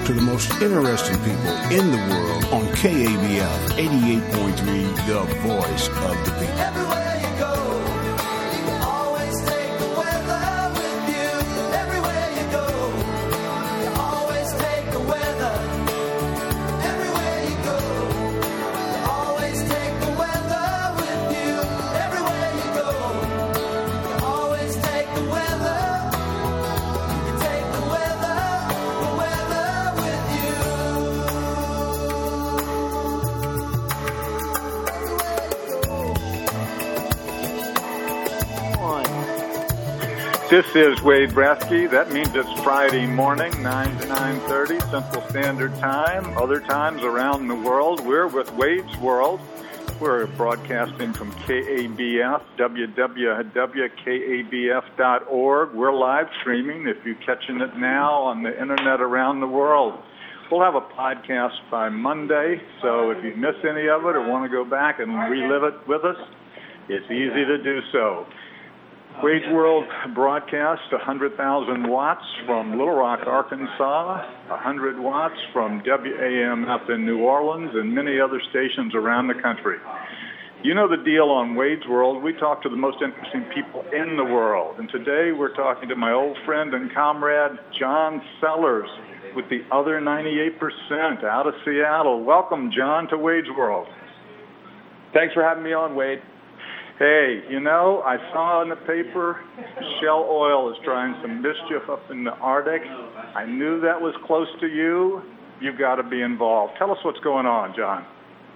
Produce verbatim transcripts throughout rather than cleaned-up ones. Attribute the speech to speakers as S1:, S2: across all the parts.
S1: to the most interesting people in the world on K A B F eighty-eight point three, the voice of the people.
S2: Everywhere you go, you always take the weather with you. Everywhere you go, you always take the weather. Everywhere you go, you always take the weather with you. Everywhere you go, you always take the weather. You take the weather, the weather with you.
S3: This is Wade Bratske. That means it's Friday morning, nine to nine thirty Central Standard Time. Other times around the world, we're with Wade's World. We're broadcasting from K A B F, w w w dot k a b f dot org. We're live streaming if you're catching it now on the internet around the world. We'll have a podcast by Monday, so if you miss any of it or want to go back and relive it with us, it's easy to do so. Wade's World broadcast one hundred thousand watts from Little Rock, Arkansas, one hundred watts from W A M F in New Orleans, and many other stations around the country. You know the deal on Wade's World. We talk to the most interesting people in the world. And today we're talking to my old friend and comrade, John Sellers, with the other ninety-eight percent out of Seattle. Welcome, John, to Wade's World.
S4: Thanks for having me on, Wade.
S3: Hey, you know, I saw in the paper Shell Oil is trying some mischief up in the Arctic. I knew that was close to you. You've got to be involved. Tell us what's going on, John.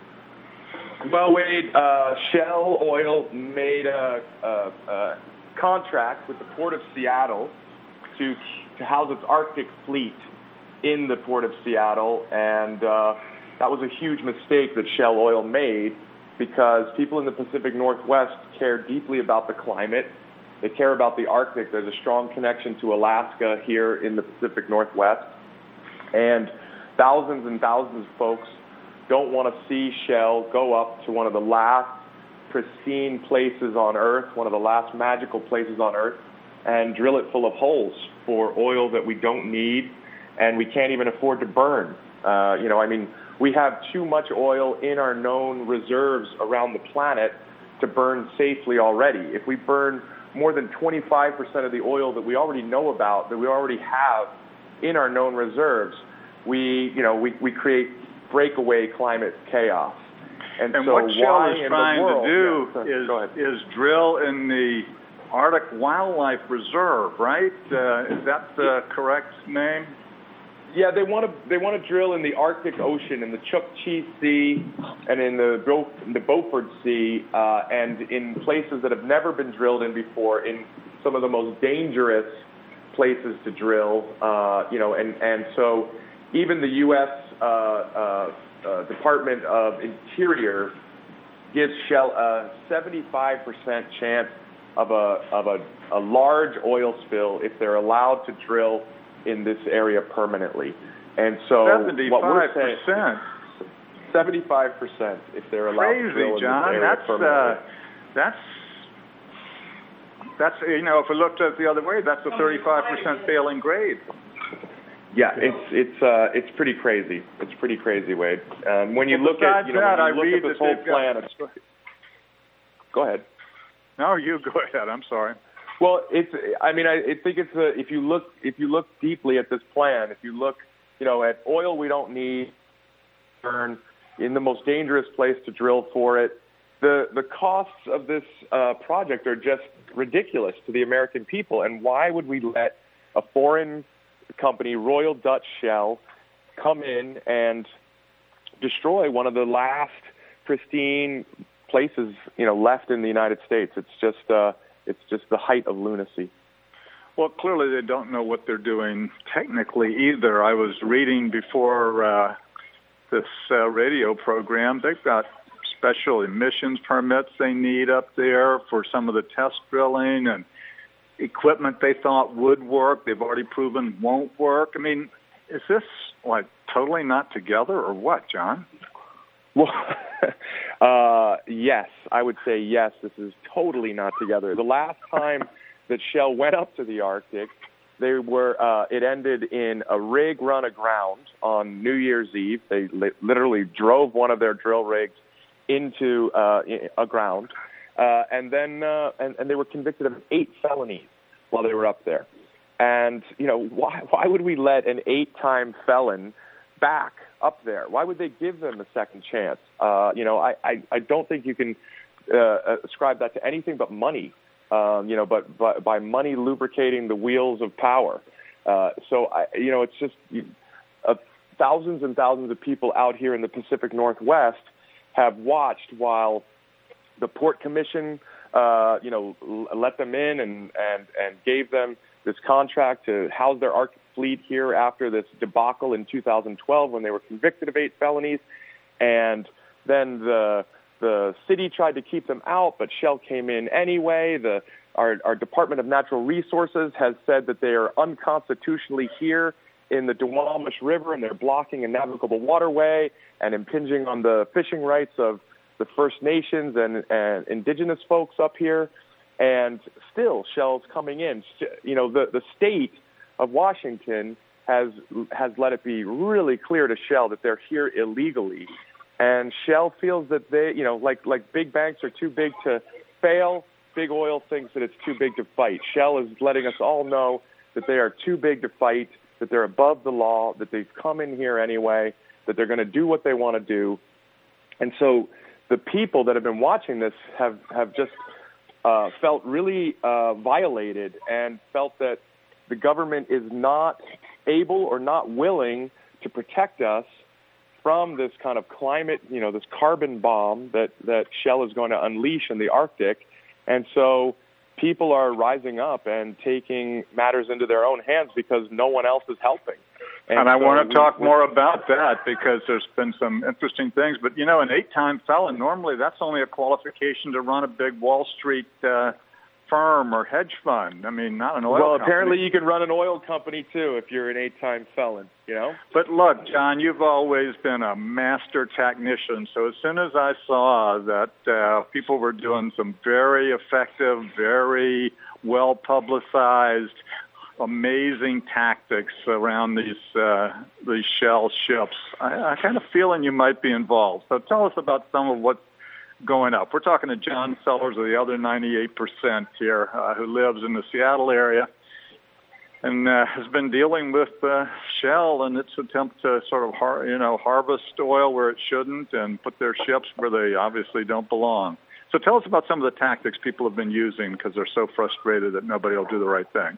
S4: Well, Wade, uh, Shell Oil made a, a, a contract with the Port of Seattle to, to house its Arctic fleet in the Port of Seattle, and uh, that was a huge mistake that Shell Oil made, because people in the Pacific Northwest care deeply about the climate. They care about the Arctic. There's a strong connection to Alaska here in the Pacific Northwest. And thousands and thousands of folks don't want to see Shell go up to one of the last pristine places on Earth, one of the last magical places on Earth, and drill it full of holes for oil that we don't need and we can't even afford to burn. Uh, you know, I mean, we have too much oil in our known reserves around the planet to burn safely already. If we burn more than twenty-five percent of the oil that we already know about, that we already have in our known reserves, we, you know, we, we create breakaway climate chaos. And,
S3: and
S4: so
S3: what Shell
S4: why
S3: is
S4: in
S3: trying
S4: the world,
S3: to do
S4: yeah,
S3: is, is drill in the Arctic Wildlife Reserve, right? Uh, is that the correct name?
S4: Yeah, they want to they want to drill in the Arctic Ocean, in the Chukchi Sea, and in the Beau- in the Beaufort Sea, uh, and in places that have never been drilled in before, in some of the most dangerous places to drill. Uh, you know, and and so even the U S Uh, uh, uh, Department of Interior gives Shell a seventy-five percent chance of a of a, a large oil spill if they're allowed to drill in this area permanently. And so what we're saying, seventy-five percent if they're allowed
S3: Crazy,
S4: to drill in
S3: John.
S4: this area
S3: That's,
S4: permanently.
S3: uh, that's, that's, you know, if we looked at it the other way, that's a thirty-five percent failing grade.
S4: Yeah, it's it's uh, it's pretty crazy. It's pretty crazy, Wade. Um, when you
S3: well,
S4: look at you know
S3: that,
S4: when you
S3: I
S4: look at
S3: read
S4: this whole
S3: got,
S4: plan, it's, go ahead.
S3: No, you go ahead. I'm sorry.
S4: Well, it's. I mean, I, I think it's a, if you look if you look deeply at this plan, if you look, you know, at oil we don't need, burn in the most dangerous place to drill for it. The the costs of this uh, project are just ridiculous to the American people. And why would we let a foreign company, Royal Dutch Shell, come in and destroy one of the last pristine places, you know, left in the United States? It's just, uh, it's just the height of lunacy.
S3: Well, clearly they don't know what they're doing technically either. I was reading before uh, this uh, radio program. They've got special emissions permits they need up there for some of the test drilling, and equipment they thought would work, they've already proven won't work. I mean, is this, like, totally not together or what, John?
S4: Well, uh, yes, I would say yes, this is totally not together. The last time that Shell went up to the Arctic, They were. Uh, it ended in a rig run aground on New Year's Eve. They li- literally drove one of their drill rigs into uh, aground, uh, and then uh, and, and they were convicted of eight felonies while they were up there. And you know, why why would we let an eight-time felon back up there? Why would they give them a second chance? Uh, you know, I, I, I don't think you can uh, ascribe that to anything but money. Um, you know, but, but by money lubricating the wheels of power. Uh, so, I, you know, it's just you, uh, thousands and thousands of people out here in the Pacific Northwest have watched while the Port Commission, uh, you know, l- let them in and, and, and gave them this contract to house their Arctic fleet here after this debacle in two thousand twelve when they were convicted of eight felonies. And then the The city tried to keep them out, but Shell came in anyway. The, our, our Department of Natural Resources has said that they are unconstitutionally here in the Duwamish River, and they're blocking a navigable waterway and impinging on the fishing rights of the First Nations and, and indigenous folks up here. And still, Shell's coming in. You know, the, the state of Washington has has let it be really clear to Shell that they're here illegally. And Shell feels that they, you know, like like big banks are too big to fail, big oil thinks that it's too big to fight. Shell is letting us all know that they are too big to fight, that they're above the law, that they've come in here anyway, that they're going to do what they want to do. And so the people that have been watching this have, have just uh, felt really uh, violated and felt that the government is not able or not willing to protect us from this kind of climate, you know, this carbon bomb that, that Shell is going to unleash in the Arctic. And so people are rising up and taking matters into their own hands because no one else is helping.
S3: And, and I
S4: so
S3: want to
S4: we,
S3: talk
S4: we,
S3: more about that because there's been some interesting things. But, you know, an eight-time felon, normally that's only a qualification to run a big Wall Street uh firm or hedge fund. I mean, not an oil
S4: well,
S3: company.
S4: apparently you can run an oil company, too, if you're an eight-time felon, you know?
S3: But look, John, you've always been a master technician. So as soon as I saw that uh, people were doing some very effective, very well-publicized, amazing tactics around these uh, these Shell ships, I, I kind of feeling you might be involved. So tell us about some of what's going up. We're talking to John Sellers of the other ninety-eight percent here, uh, who lives in the Seattle area and uh, has been dealing with uh, Shell and its attempt to sort of, har- you know, harvest oil where it shouldn't and put their ships where they obviously don't belong. So tell us about some of the tactics people have been using because they're so frustrated that nobody will do the right thing.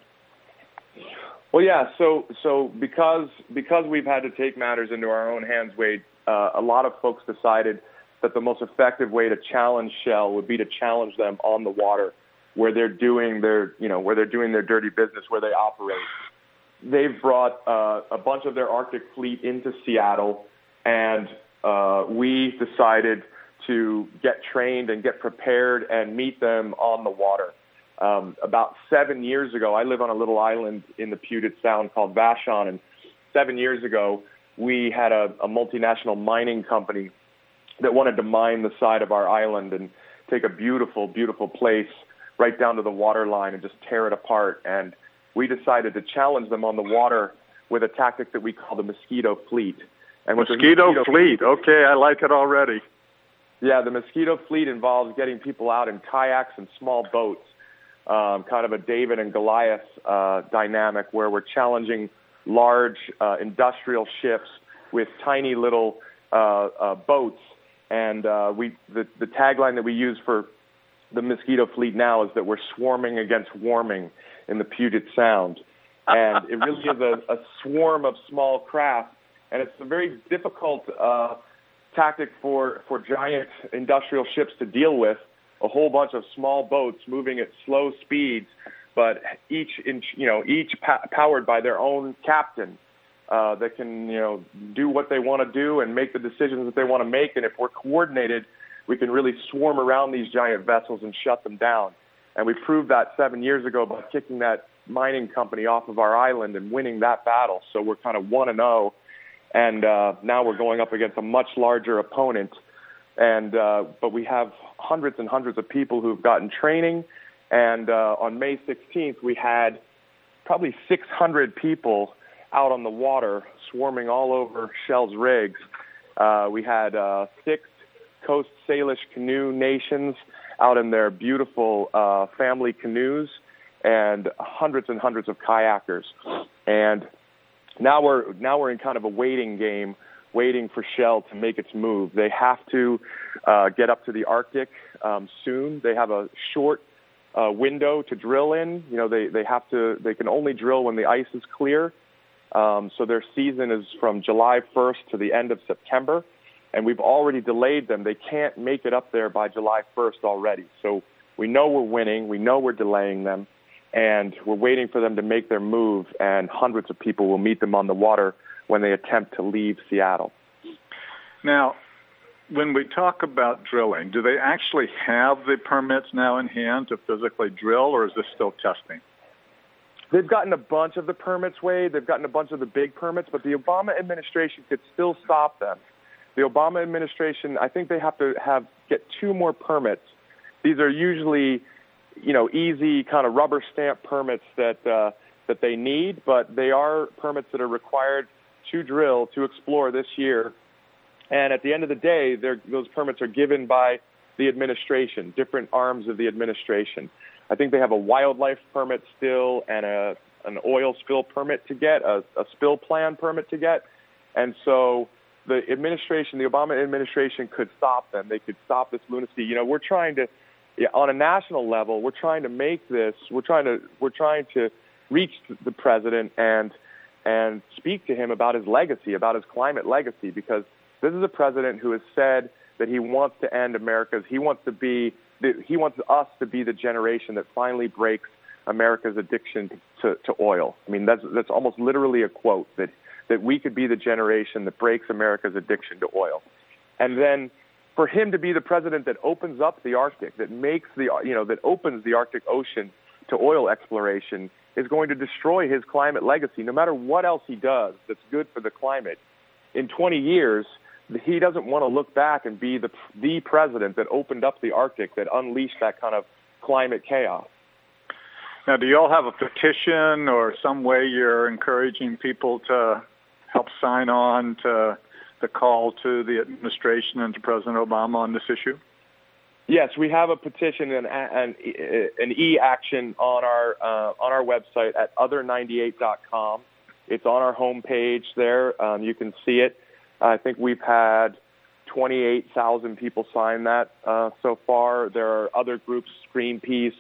S4: Well, yeah. So, so because because we've had to take matters into our own hands, Wade, uh, a lot of folks decided that the most effective way to challenge Shell would be to challenge them on the water, where they're doing their, you know, where they're doing their dirty business, where they operate. They've brought uh, a bunch of their Arctic fleet into Seattle, and uh, we decided to get trained and get prepared and meet them on the water. Um, about seven years ago, I live on a little island in the Puget Sound called Vashon, and seven years ago, we had a, a multinational mining company that wanted to mine the side of our island and take a beautiful, beautiful place right down to the water line and just tear it apart. And we decided to challenge them on the water with a tactic that we call the Mosquito Fleet. And with
S3: Mosquito,
S4: the Mosquito
S3: Fleet.
S4: Fleet,
S3: Okay, I like it already.
S4: Yeah, the Mosquito Fleet involves getting people out in kayaks and small boats, um, kind of a David and Goliath uh, dynamic where we're challenging large uh, industrial ships with tiny little uh, uh, boats. And uh, we the, the tagline that we use for the Mosquito Fleet now is that we're swarming against warming in the Puget Sound. And it really is a, a swarm of small craft. And it's a very difficult uh, tactic for, for giant industrial ships to deal with, a whole bunch of small boats moving at slow speeds, but each, in, you know, each pa- powered by their own captain. Uh, that can, you know, do what they want to do and make the decisions that they want to make. And if we're coordinated, we can really swarm around these giant vessels and shut them down. And we proved that seven years ago by kicking that mining company off of our island and winning that battle. So we're kind of one and oh. And uh, now we're going up against a much larger opponent. And uh, but we have hundreds and hundreds of people who've gotten training. And uh, on May sixteenth, we had probably six hundred people out on the water, swarming all over Shell's rigs. Uh, we had uh, six Coast Salish canoe nations out in their beautiful uh, family canoes, and hundreds and hundreds of kayakers. And now we're now we're in kind of a waiting game, waiting for Shell to make its move. They have to uh, get up to the Arctic um, soon. They have a short uh, window to drill in. You know, they, they have to they can only drill when the ice is clear. Um, so their season is from July first to the end of September, and we've already delayed them. They can't make it up there by July first already. So we know we're winning. We know we're delaying them, and we're waiting for them to make their move, and hundreds of people will meet them on the water when they attempt to leave Seattle.
S3: Now, when we talk about drilling, do they actually have the permits now in hand to physically drill, or is this still testing?
S4: They've gotten a bunch of the permits, Wade. They've gotten a bunch of the big permits, but the Obama administration could still stop them. The Obama administration, I think they have to have get two more permits. These are usually, you know, easy kind of rubber stamp permits that uh, that they need, but they are permits that are required to drill, to explore this year. And at the end of the day, those permits are given by the administration, different arms of the administration. I think they have a wildlife permit still and a an oil spill permit to get, a, a spill plan permit to get. And so the administration, the Obama administration could stop them. They could stop this lunacy. You know, we're trying to, yeah, on a national level, we're trying to make this, we're trying to, we're trying to reach the president and and speak to him about his legacy, about his climate legacy, because this is a president who has said that he wants to end America's, he wants to be, he wants us to be the generation that finally breaks America's addiction to, to oil. I mean, that's that's almost literally a quote, that, that we could be the generation that breaks America's addiction to oil. And then for him to be the president that opens up the Arctic, that makes the, you know, that opens the Arctic Ocean to oil exploration, is going to destroy his climate legacy. No matter what else he does that's good for the climate, in twenty years, he doesn't want to look back and be the the president that opened up the Arctic, that unleashed that kind of climate chaos.
S3: Now, do you all have a petition or some way you're encouraging people to help sign on to the call to the administration and to President Obama on this issue?
S4: Yes, we have a petition and an, an e-action on our uh, on our website at other ninety-eight dot com. It's on our homepage there. Um, you can see it. I think we've had twenty-eight thousand people sign that uh, so far. There are other groups, Greenpeace,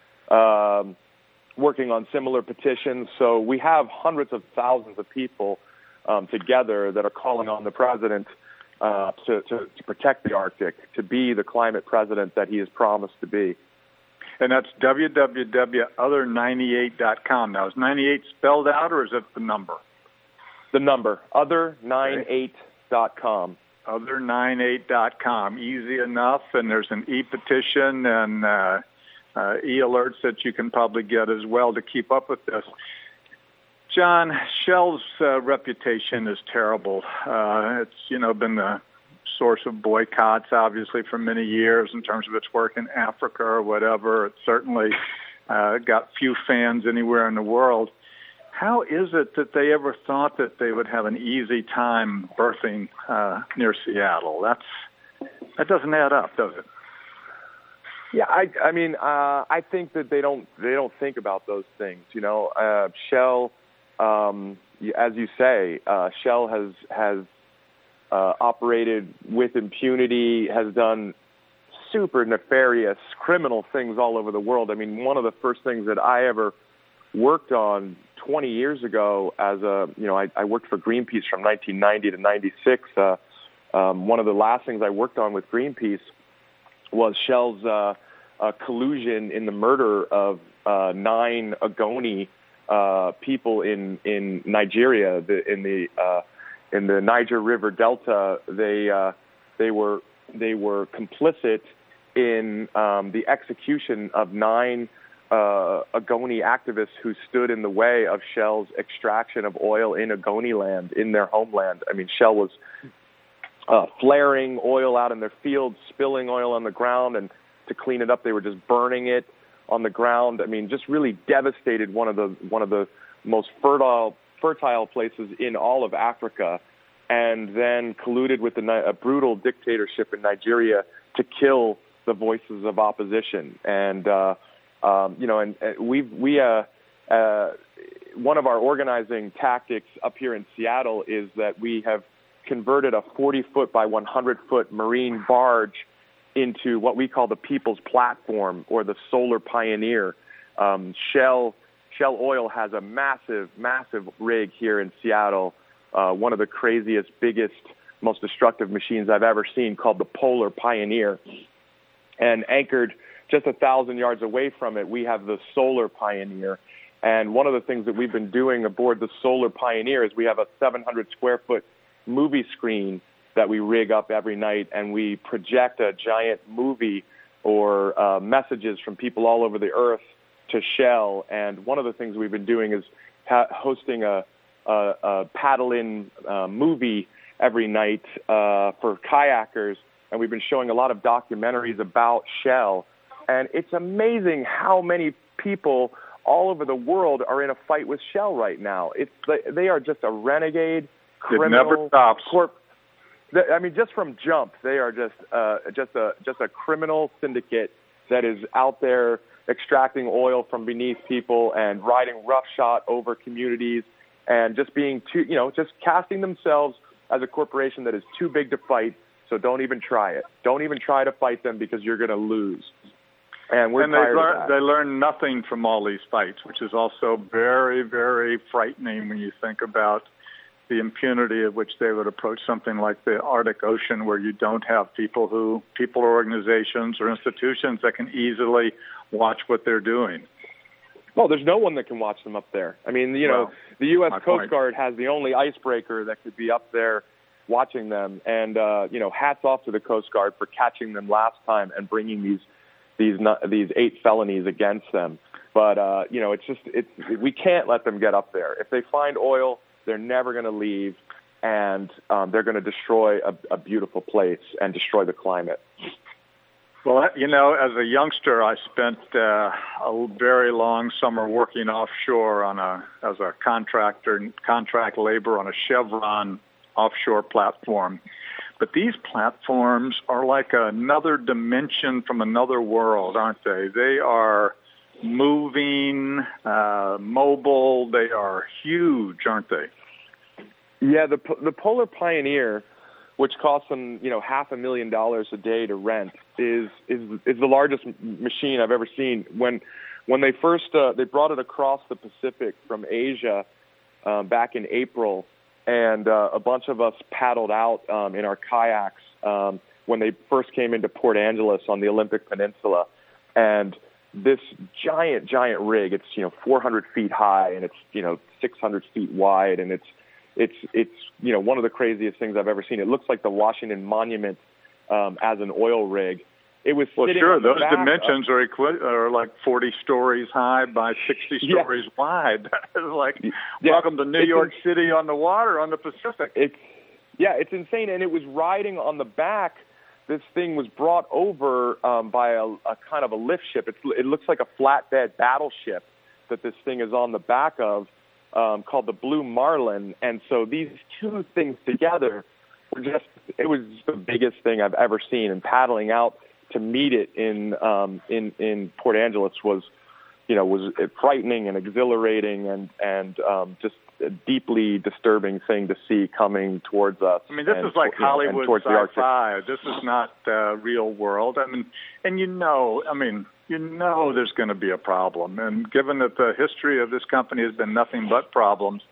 S4: um, working on similar petitions. So we have hundreds of thousands of people um, together that are calling on the president uh, to, to, to protect the Arctic, to be the climate president that he has promised to be.
S3: And that's w w w dot other ninety-eight dot com. Now, is ninety-eight spelled out, or is it the number?
S4: The number, other ninety-eight dot com.
S3: other ninety-eight dot com. Easy enough, and there's an e-petition and uh, uh, e-alerts that you can probably get as well to keep up with this. John, Shell's uh, reputation is terrible. Uh, it's, you know, been the source of boycotts, obviously, for many years in terms of its work in Africa or whatever. It certainly uh, got few fans anywhere in the world. How is it that they ever thought that they would have an easy time berthing uh, near Seattle? That's that doesn't add up, does it?
S4: Yeah, I, I mean, uh, I think that they don't they don't think about those things. You know, uh, Shell, um, as you say, uh, Shell has has uh, operated with impunity, has done super nefarious criminal things all over the world. I mean, one of the first things that I ever worked on twenty years ago as a, you know, I, I worked for Greenpeace from nineteen ninety to ninety-six. Uh, um, one of the last things I worked on with Greenpeace was Shell's uh, uh, collusion in the murder of uh, nine Ogoni uh, people in, in Nigeria, the, in the uh, in the Niger River Delta. They uh, they were they were complicit in um, the execution of nine Uh, Ogoni activists who stood in the way of Shell's extraction of oil in Ogoni land, in their homeland. I mean, Shell was uh, flaring oil out in their fields, spilling oil on the ground, and to clean it up, they were just burning it on the ground. I mean, just really devastated one of the one of the most fertile fertile places in all of Africa, and then colluded with the, a brutal dictatorship in Nigeria to kill the voices of opposition. And uh, um, you know, and, and we we uh, uh, one of our organizing tactics up here in Seattle is that we have converted a forty foot by one hundred foot marine barge into what we call the People's Platform, or the Solar Pioneer. Um, Shell Shell Oil has a massive, massive rig here in Seattle, uh, one of the craziest, biggest, most destructive machines I've ever seen, called the Polar Pioneer. And anchored just a thousand yards away from it, we have the Solar Pioneer. And one of the things that we've been doing aboard the Solar Pioneer is we have a seven hundred square foot movie screen that we rig up every night, and we project a giant movie or uh, messages from people all over the earth to Shell. And one of the things we've been doing is ha- hosting a, a, a paddle-in uh, movie every night uh, for kayakers, and we've been showing a lot of documentaries about Shell. And it's amazing how many people all over the world are in a fight with Shell right now. It's they are just a renegade, criminal,
S3: it never stops.
S4: Corp- I mean, just from jump, they are just uh, just a just a criminal syndicate that is out there extracting oil from beneath people and riding roughshod over communities, and just being too, you know, just casting themselves as a corporation that is too big to fight. So don't even try it. Don't even try to fight them, because you're going to lose. And we're
S3: and
S4: tired
S3: they learn,
S4: of that.
S3: they learn nothing from all these fights, which is also very, very frightening when you think about the impunity at which they would approach something like the Arctic Ocean, where you don't have people who, people or organizations or institutions that can easily watch what they're doing.
S4: Well, there's no one that can watch them up there. I mean, you know,
S3: Well,
S4: the U S
S3: my
S4: Coast
S3: point.
S4: Guard has the only icebreaker that could be up there watching them. And, uh, you know, hats off to the Coast Guard for catching them last time and bringing these these these eight felonies against them. But, uh, you know, it's just, it's we can't let them get up there. If they find oil, they're never going to leave, and um, they're going to destroy a, a beautiful place and destroy the climate.
S3: Well, you know, as a youngster, I spent uh, a very long summer working offshore on a as a contractor, contract labor on a Chevron offshore platform. But these platforms are like another dimension from another world, aren't they? They are moving, uh, mobile. They are huge, aren't they?
S4: Yeah, the the Polar Pioneer, which costs them, you know, half a million dollars a day to rent, is is is the largest machine I've ever seen. When when they first uh, they brought it across the Pacific from Asia uh, back in April, and uh, a bunch of us paddled out um, in our kayaks um, when they first came into Port Angeles on the Olympic Peninsula, and this giant, giant rig, it's, you know, four hundred feet high, and it's, you know, six hundred feet wide, and it's, it's, it's, you know, one of the craziest things I've ever seen. It looks like the Washington Monument um, as an oil rig. It was
S3: Well,
S4: sitting
S3: sure,
S4: on the
S3: those
S4: back
S3: dimensions
S4: of,
S3: are equi- are like forty stories high by sixty
S4: Yeah.
S3: stories wide. It's like,
S4: Yeah.
S3: welcome to New
S4: It's
S3: York
S4: in-
S3: City on the water, on the Pacific.
S4: It's, yeah, it's insane, and it was riding on the back. This thing was brought over um, by a, a kind of a lift ship. It's, it looks like a flatbed battleship that this thing is on the back of, um, called the Blue Marlin. And so these two things together were just, it was the biggest thing I've ever seen. And paddling out to meet it in um, in, in Port Angeles was, you know, was frightening and exhilarating and, and um, just a deeply disturbing thing to see coming towards us.
S3: I mean, this
S4: and,
S3: is like
S4: you know, and
S3: Hollywood
S4: towards the Arctic.
S3: sci-fi. This is not uh, real world. I mean, and you know, I mean, you know there's going to be a problem. And given that the history of this company has been nothing but problems,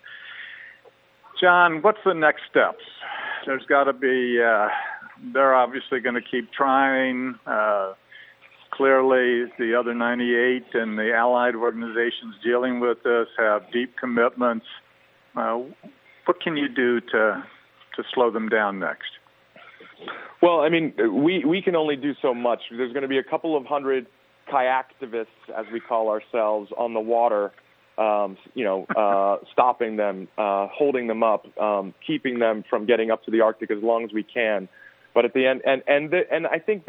S3: John, what's the next steps? There's got to be, uh, they're obviously going to keep trying. Uh, clearly, the other ninety-eight and the allied organizations dealing with this have deep commitments. Uh, what can you do to to slow them down next?
S4: Well, I mean, we, we can only do so much. There's going to be a couple of hundred kayaktivists, as we call ourselves, on the water, um, you know, uh, stopping them, uh, holding them up, um, keeping them from getting up to the Arctic as long as we can. But at the end, and and the, and I think that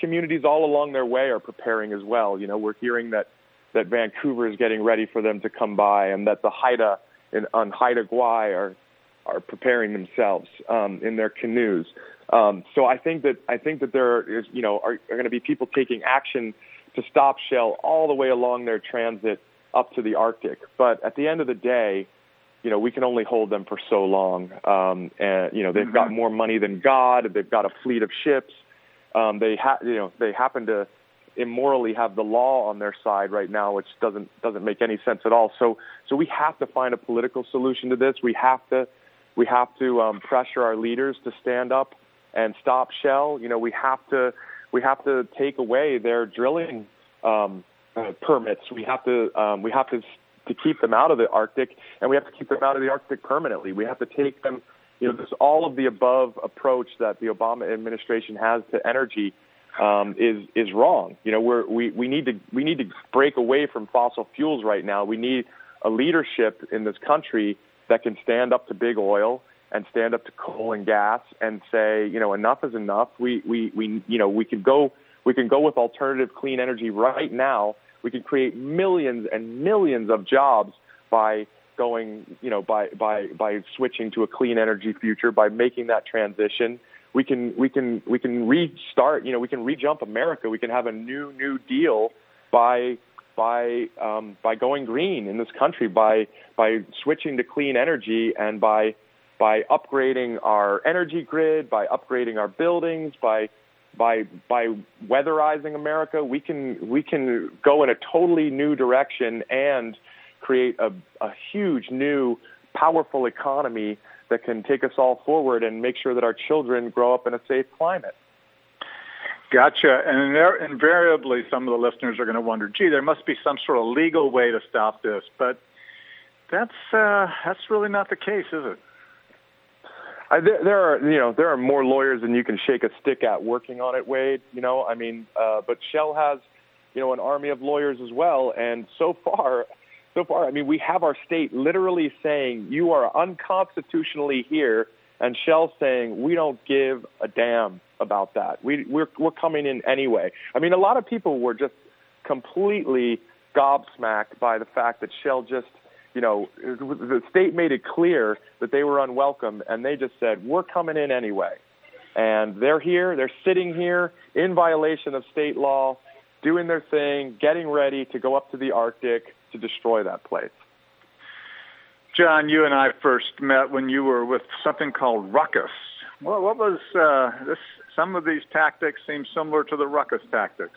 S4: communities all along their way are preparing as well. You know, we're hearing that, that Vancouver is getting ready for them to come by, and that the Haida in, on Haida Gwaii are are preparing themselves um, in their canoes. Um, so I think that I think that there is, you know, are, are going to be people taking action to stop Shell all the way along their transit up to the Arctic. But at the end of the day, you know, we can only hold them for so long. Um, and you know, they've mm-hmm. got more money than God. They've got a fleet of ships. Um, they ha- you know, they happen to immorally have the law on their side right now, which doesn't doesn't make any sense at all. So so we have to find a political solution to this. We have to we have to um, pressure our leaders to stand up and stop Shell. You know, we have to we have to take away their drilling um, uh, permits. We have to um, we have to to keep them out of the Arctic, and we have to keep them out of the Arctic permanently. We have to take them. You know, this all of the above approach that the Obama administration has to energy um, is is wrong. You know, we're, we we need to we need to break away from fossil fuels right now. We need a leadership in this country that can stand up to big oil and stand up to coal and gas and say, you know, enough is enough. We we we you know we can go we can go with alternative clean energy right now. We can create millions and millions of jobs by going, you know, by, by, by switching to a clean energy future, by making that transition. We can, we can, we can restart, you know, we can re-jump America. We can have a new, new deal by, by, um, by going green in this country, by, by switching to clean energy, and by, by upgrading our energy grid, by upgrading our buildings, by, by, by weatherizing America. We can, we can go in a totally new direction and create a, a huge new powerful economy that can take us all forward and make sure that our children grow up in a safe climate.
S3: Gotcha. And invariably some of the listeners are going to wonder, gee, there must be some sort of legal way to stop this. But that's uh, that's really not the case, is it?
S4: I, there, there are, you know, there are more lawyers than you can shake a stick at working on it, Wade. You know, I mean, uh, but Shell has, you know, an army of lawyers as well. And so far, So far, I mean, we have our state literally saying you are unconstitutionally here, and Shell saying we don't give a damn about that. We, we're we're coming in anyway. I mean, a lot of people were just completely gobsmacked by the fact that Shell just, you know, the state made it clear that they were unwelcome, and they just said we're coming in anyway. And they're here, they're sitting here in violation of state law, doing their thing, getting ready to go up to the Arctic to destroy that place.
S3: John, you and I first met when you were with something called Ruckus. Well, what was uh, this? Some of these tactics seem similar to the Ruckus tactics.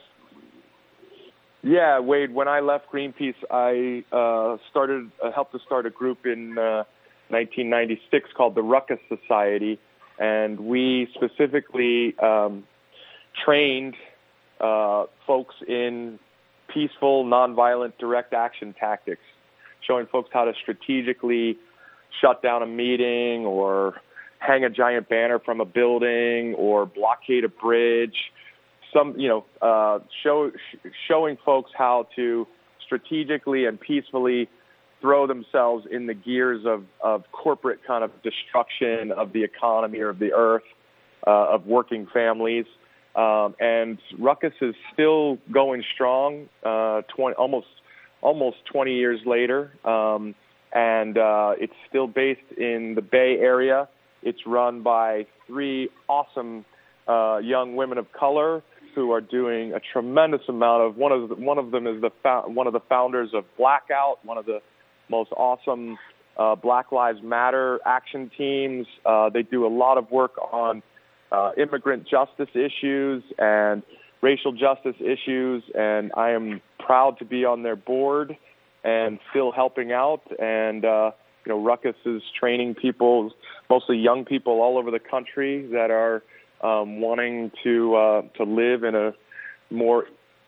S4: Yeah, Wade. When I left Greenpeace, I uh, started uh, helped to start a group in uh, nineteen ninety-six called the Ruckus Society, and we specifically um, trained uh, folks in peaceful, nonviolent, direct action tactics, showing folks how to strategically shut down a meeting or hang a giant banner from a building or blockade a bridge. Some, you know, uh, show, sh- showing folks how to strategically and peacefully throw themselves in the gears of, of corporate kind of destruction of the economy or of the earth, uh, of working families. Um, and Ruckus is still going strong, uh, twenty, almost almost twenty years later, um, and uh, it's still based in the Bay Area. It's run by three awesome uh, young women of color who are doing a tremendous amount of. One of the, one of them is the fo- one of the founders of Blackout, one of the most awesome uh, Black Lives Matter action teams. Uh, they do a lot of work on Uh, immigrant justice issues and racial justice issues, and I am proud to be on their board and still helping out. And uh, you know, Ruckus is training people, mostly young people all over the country that are um, wanting to uh, to live in a more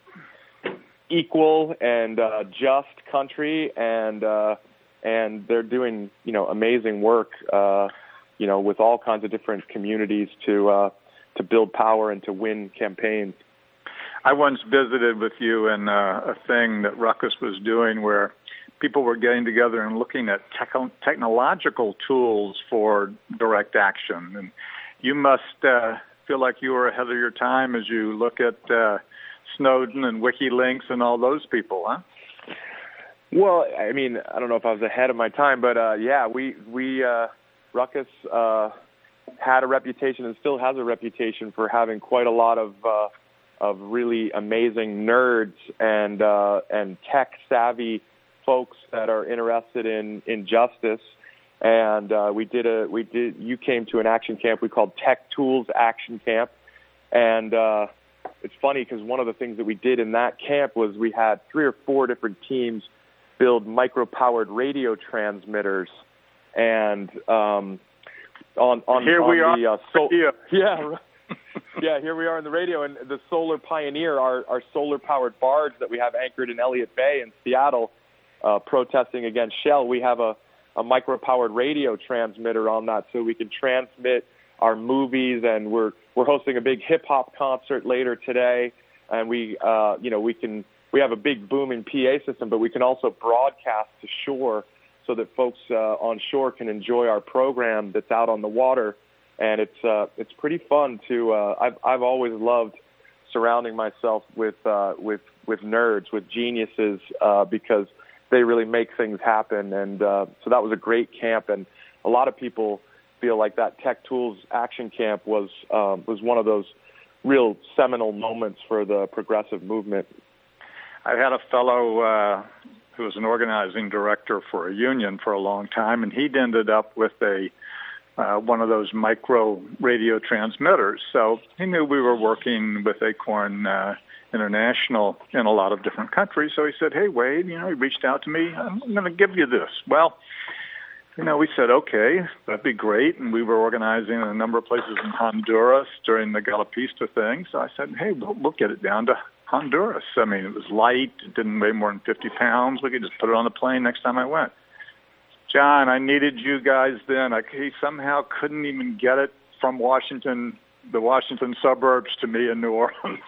S4: equal and uh, just country, and uh, and they're doing, you know, amazing work. Uh, you know, with all kinds of different communities to uh, to build power and to win campaigns.
S3: I once visited with you in uh, a thing that Ruckus was doing where people were getting together and looking at tech- technological tools for direct action. And you must uh, feel like you were ahead of your time as you look at uh, Snowden and WikiLeaks and all those people, huh?
S4: Well, I mean, I don't know if I was ahead of my time, but uh, yeah, we we uh, Ruckus uh, had a reputation and still has a reputation for having quite a lot of uh, of really amazing nerds and uh, and tech savvy folks that are interested in, in justice. And uh, we did a we did you came to an action camp we called Tech Tools Action Camp, and uh, it's funny because one of the things that we did in that camp was we had three or four different teams build micro-powered radio transmitters, and um, on on,
S3: here
S4: on
S3: we
S4: the
S3: are.
S4: Uh, so, yeah, yeah, here we are in the radio, and the Solar Pioneer, our, our solar-powered barge that we have anchored in Elliott Bay in Seattle, uh, protesting against Shell. We have a, a micro-powered radio transmitter on that, so we can transmit our movies, and we're we're hosting a big hip-hop concert later today, and we uh, you know we can. We have a big booming P A system, but we can also broadcast to shore so that folks uh, on shore can enjoy our program that's out on the water. And it's uh, it's pretty fun to. Uh, I've I've always loved surrounding myself with uh, with with nerds, with geniuses, uh, because they really make things happen. And uh, so that was a great camp, and a lot of people feel like that Tech Tools Action Camp was uh, was one of those real seminal moments for the progressive movement.
S3: I had a fellow uh, who was an organizing director for a union for a long time, and he'd ended up with a uh, one of those micro radio transmitters. So he knew we were working with Acorn uh, International in a lot of different countries. So he said, "Hey, Wade, you know," he reached out to me, "I'm going to give you this." Well, you know, we said, okay, that'd be great. And we were organizing in a number of places in Honduras during the Galapista thing. So I said, hey, we'll, we'll get it down to Honduras. I mean, it was light. It didn't weigh more than fifty pounds. We could just put it on the plane next time I went. John, I needed you guys then. I, he somehow couldn't even get it from Washington, the Washington suburbs to me in New Orleans.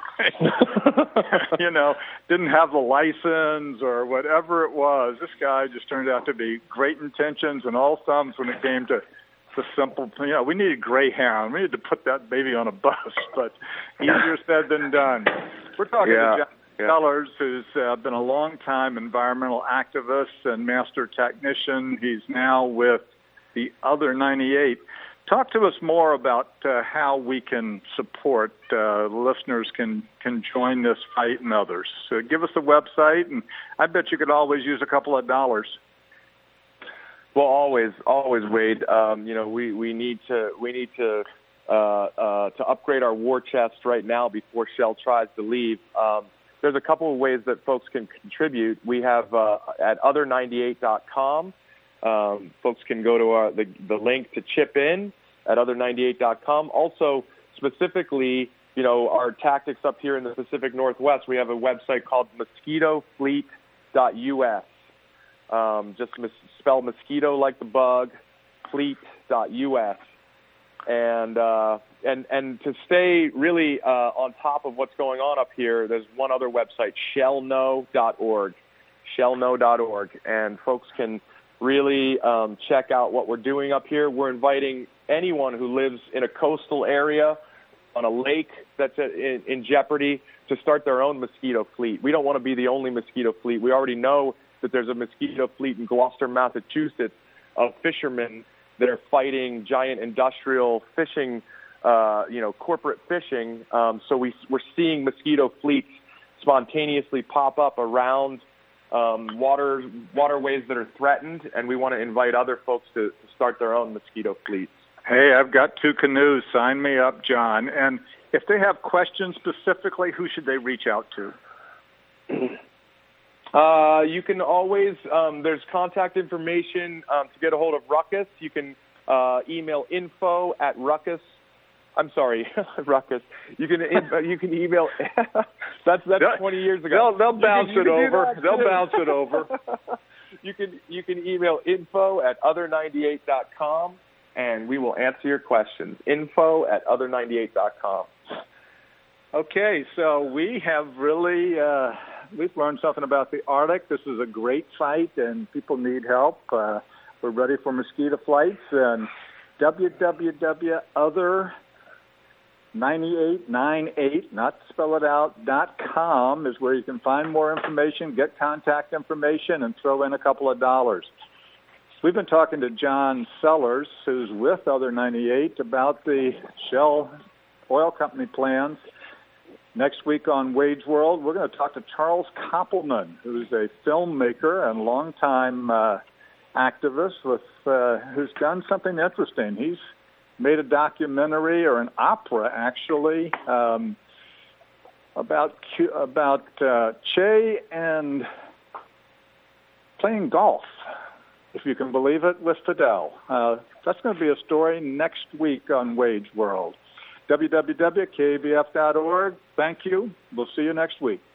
S3: You know, didn't have the license or whatever it was. This guy just turned out to be great intentions and all thumbs when it came to the simple, you know, we needed Greyhound. We needed to put that baby on a bus, but easier said than done. We're talking
S4: yeah,
S3: to John
S4: yeah.
S3: Sellers, who's uh, been a long-time environmental activist and master technician. He's now with the Other ninety-eight. Talk to us more about uh, how we can support, uh, listeners can, can join this fight and others. So give us a website, and I bet you could always use a couple of dollars.
S4: Well, always, always, Wade. Um, you know, we, we need to we need to uh, uh, to upgrade our war chest right now before Shell tries to leave. Um, there's a couple of ways that folks can contribute. We have uh, at other ninety-eight dot com. Um, folks can go to our, the the link to chip in at other ninety-eight dot com. Also, specifically, you know, our tactics up here in the Pacific Northwest. We have a website called mosquito fleet dot U S. Um, just mis- spell mosquito like the bug, fleet dot U S. And, uh, and, and to stay really uh, on top of what's going on up here, there's one other website, shell know dot org, shell know dot org. And folks can really um, check out what we're doing up here. We're inviting anyone who lives in a coastal area on a lake that's in, in jeopardy to start their own mosquito fleet. We don't want to be the only mosquito fleet. We already know that there's a mosquito fleet in Gloucester, Massachusetts, of fishermen that are fighting giant industrial fishing, uh, you know, corporate fishing. Um, so we, we're seeing mosquito fleets spontaneously pop up around um, water waterways that are threatened, and we want to invite other folks to, to start their own mosquito fleets.
S3: Hey, I've got two canoes. Sign me up, John. And if they have questions specifically, who should they reach out to?
S4: Uh, you can always, um, there's contact information um, to get a hold of Ruckus. You can uh, email info at Ruckus. I'm sorry, Ruckus. You can uh, you can email. that's that's twenty years ago.
S3: They'll, they'll bounce
S4: can,
S3: it over. They'll bounce it over.
S4: You can you can email info at other ninety-eight dot com, and we will answer your questions. Info at other ninety-eight dot com.
S3: Okay, so we have really. Uh, We've learned something about the Arctic. This is a great fight, and people need help. Uh, we're ready for mosquito flights. And w w w dot other ninety-eight ninety-eight, not to spell it out, dot com is where you can find more information, get contact information, and throw in a couple of dollars. We've been talking to John Sellers, who's with Other ninety-eight, about the Shell Oil Company plans. Next week on Wade's World, we're going to talk to Charles Koppelman, who's a filmmaker and longtime uh, activist with uh, who's done something interesting. He's made a documentary, or an opera actually, um, about about uh, Che and playing golf, if you can believe it, with Fidel. Uh, that's going to be a story next week on Wade's World. w w w dot k a b f dot org. Thank you. We'll see you next week.